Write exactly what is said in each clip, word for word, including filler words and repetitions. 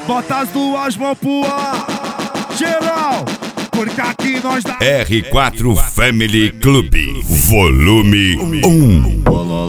bota as duas mãos pro ar. Geral, porque aqui nós dá R quatro Family Club, volume um.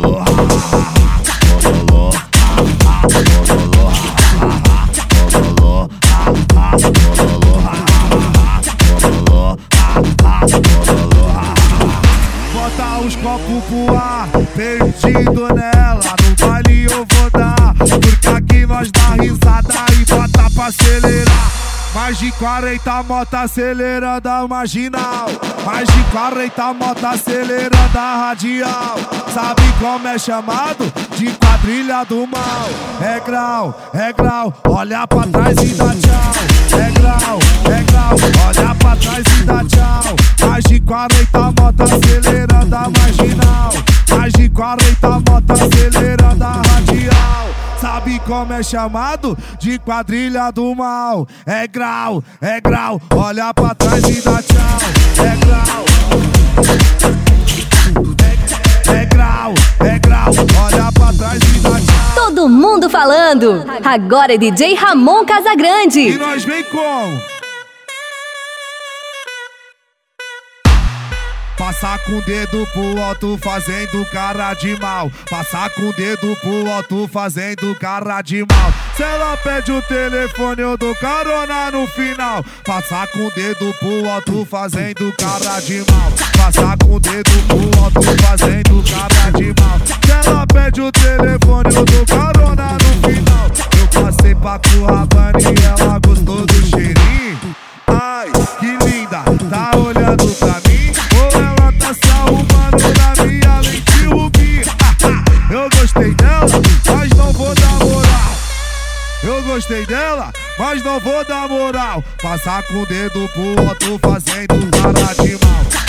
Bota os copos pro ar, perdido nela. No baile eu vou dar, porque aqui nós dá risada e bota pra acelerar. Mais de quarenta moto acelerando a marginal, mais de quarenta moto acelerando a radial. Sabe como é chamado? De quadrilha do mal. É grau, é grau, olha pra trás e dá tchau. É grau, é grau, olha pra trás e dá tchau. Mais de quarenta moto acelerando a marginal, mais de quarenta moto acelerando a radial. Sabe como é chamado? De quadrilha do mal. É grau, é grau, olha pra trás e dá tchau. É grau, é, é grau, é grau, olha pra trás e dá tchau. Todo mundo falando, agora é D J Ramon Casagrande. E nós vem com passar com o dedo pro alto fazendo cara de mal. Passar com o dedo pro alto fazendo cara de mal. Se ela pede o telefone eu dou carona no final. Passar com o dedo pro alto fazendo cara de mal. Passar com o dedo pro alto fazendo cara de mal. Se ela pede o telefone eu dou carona no final. Eu passei pra Currabana e ela gostou do cheirinho. Ai, que linda, tá olhando pra mim? Se arrumando na minha lente rubi. Eu gostei dela, mas não vou dar moral. Eu gostei dela, mas não vou dar moral. Passar com o dedo pro outro fazendo cara de mal.